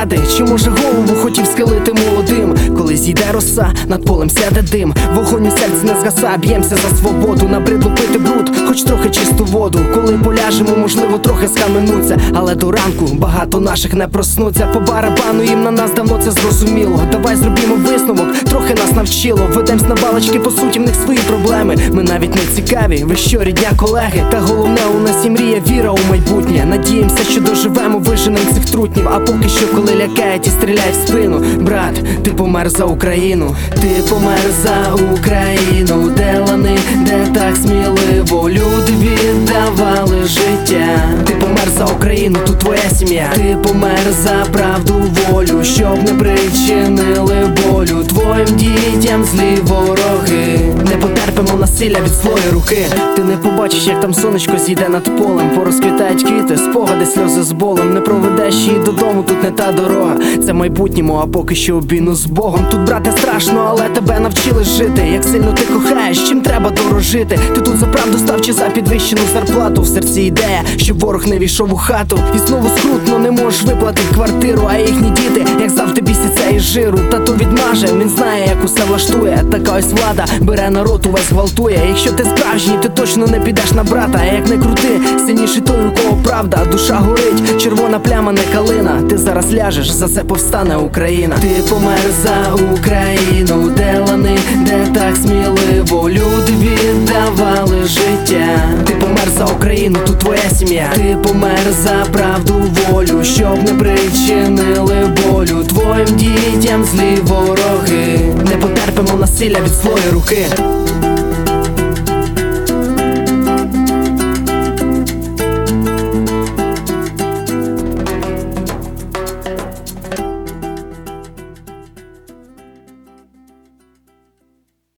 заради, чи може голову хотів схилити молодим? Коли зійде роса, над полем сяде дим, вогонь у серці не згаса, б'ємося за свободу. Набридло пити бруд, хоч трохи чисту воду. Коли поляжемо, можливо, трохи схаменуться, але до ранку багато наших не проснуться. По барабану їм на нас давно це зрозуміло. Давай зробімо висновок, трохи нас навчило. Ведемсь на балочки, по суті в них свої проблеми. Ми навіть не цікаві, ви що, рідня, колеги? Та головне у нас і мрія, віра у майбутнє. Надіємося, що доживемо, виженем цих трутнів. А поки що, коли лякають і стріляють в спину, брат, ти помер за Україну. Ти помер за Україну, де лани, де так сміливо люди віддавали життя. Ти помер за Україну, тут твоя сім'я. Ти помер за правду, волю, щоб не причинили болю твоїм дітям злі вороги. Не потерпимо насилля від злої руки. Ти не побачиш, як там сонечко зійде над полем, порозквітають квіти, спогади, сльози з болем. Не проведеш її додому, тут не та дорога. Це в майбутньому, а поки що обійну з Богом. Тут, брате, страшно, але тебе навчили жити. Як сильно ти кохаєш, чим треба дорожити. Ти тут за правду став чи за підвищену зарплату. В серці ідея, щоб ворог не війшов у хату. І знову скрутно, не можеш виплатити квартиру. А їхні діти, як завжди, бісяться із жиру. Тато відмаже, він знає, як усе влаштує. Така ось влада, бере народ, увесь гвалтує. Якщо ти справжній, ти точно не підеш на брата. А як не крути, сильніший той, у кого правда. Душа горить, червона пляма, не калина. Ти зараз ляжеш, за це повстане Україна. Ти помер за Україну, де лани, де так сміливо люди віддавали життя. Ти помер за Україну, тут твоя сім'я. Ти помер за правду, волю, щоб не причинили болю твоїм дітям злі вороги. Не потерпимо насилля від злої руки.